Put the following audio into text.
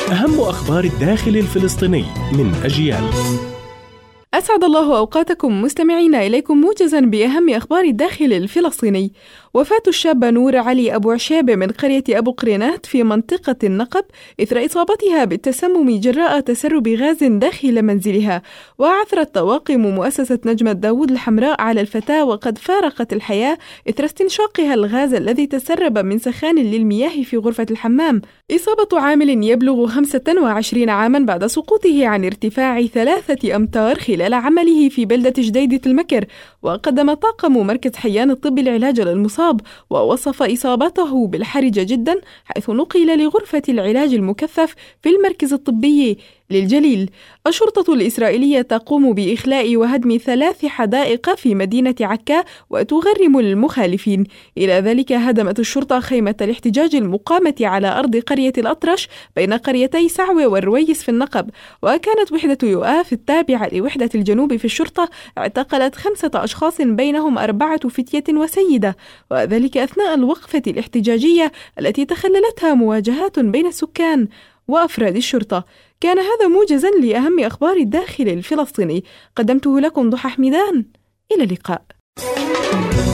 أهم أخبار الداخل الفلسطيني من أجيال. أسعد الله أوقاتكم مستمعينا، إليكم موجزا بأهم أخبار الداخل الفلسطيني. وفاة الشابة نور علي أبو عشيبة من قرية أبو قرينات في منطقة النقب إثر إصابتها بالتسمم جراء تسرب غاز داخل منزلها. وعثرت طواقم مؤسسة نجمة داود الحمراء على الفتاة وقد فارقت الحياة إثر استنشاقها الغاز الذي تسرب من سخان للمياه في غرفة الحمام. إصابة عامل يبلغ 25 عاما بعد سقوطه عن ارتفاع 3 أمتار خلال عمله في بلدة جديدة المكر. وقدم طاقم مركز حيان الطب العلاج للمصاب، ووصف إصابته بالحرجة جدا، حيث نقل لغرفة العلاج المكثف في المركز الطبي للجليل. الشرطة الإسرائيلية تقوم بإخلاء وهدم 3 حدائق في مدينة عكا وتغرم المخالفين. إلى ذلك هدمت الشرطة خيمة الاحتجاج المقامة على أرض قرية الأطرش بين قريتي سعوة والرويس في النقب. وكانت وحدة يؤاف التابعة لوحدة الجنوب في الشرطة اعتقلت 5 أشخاص بينهم 4 فتية وسيدة، وذلك أثناء الوقفة الاحتجاجية التي تخللتها مواجهات بين السكان وأفراد الشرطة. كان هذا موجزا لأهم أخبار الداخل الفلسطيني، قدمته لكم ضحى حميدان. إلى اللقاء.